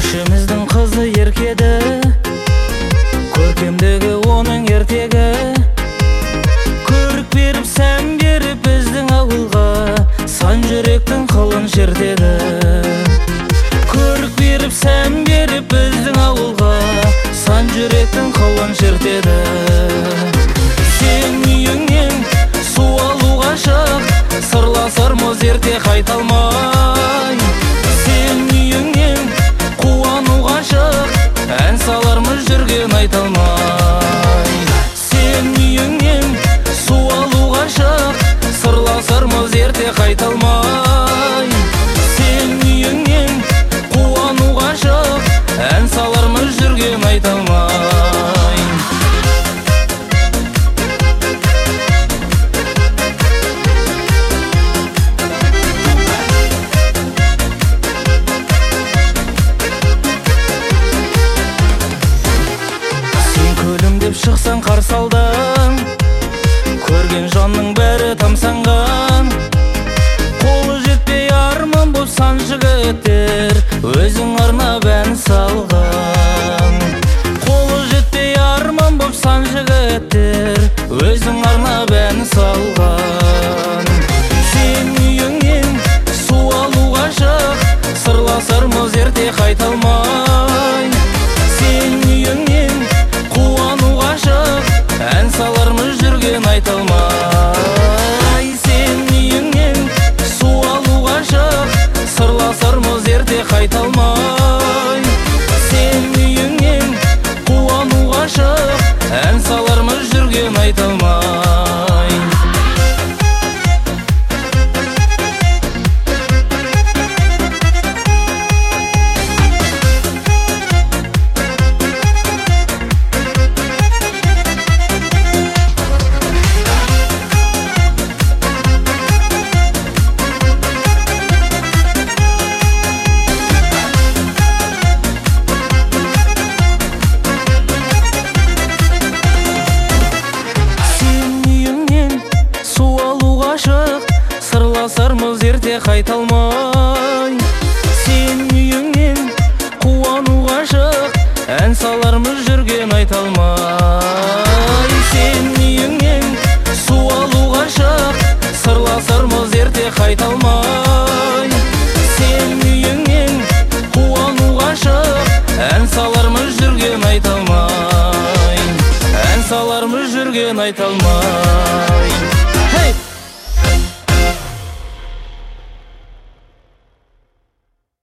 ішіміздің қызы еркеді, көркемдігі оның ертегі. Көрік беріп сән беріп біздің ауылға, сан жүректің қылын шертеді. Көрік беріп сән беріп біздің ауылға, сан жүректің қылын шертеді. Сен үйіңнен су алуға шық, сырласармыз ерте қайталмай. Сен үйіңнен қуануға шық, ән салармыз жүрген айталмай. Сен үйіңнен су алуға шық, сырласармыз ерте қайталмай. Сен үйіңнен қуануға шық, ән салармыз жүрген айталмай. Шықсаң қарсы алдан, көрген жанның бәрі тамсанған. Қолы жетпей арман боп сан жігіттер, өзің арнап ән салған. Қолы жетпей арман боп сан жігіттер, өзің арнап ән салған. Сен үйіңнен су алуға шық, сырласармыз ерте қайталмай. Сен үйіңнен қуануға шық, ән салармыз жүрген айталмай. Сен үйіңнен су алуға шық, сырласармыз ерте қайталмай. Сен үйіңнен қуануға шық, ән салармыз жүрген айталмай. Сырласармыз ерте қайталмай. Сен үйіңнен қуануға шық, ән салармыз жүрген айталмай. Сен үйіңнен су алуға шық, сырласармыз ерте қайталмай. Сен үйіңнен қуануға шық, ән салармыз жүрген айталмай. Ән салармыз жүрген айталмай.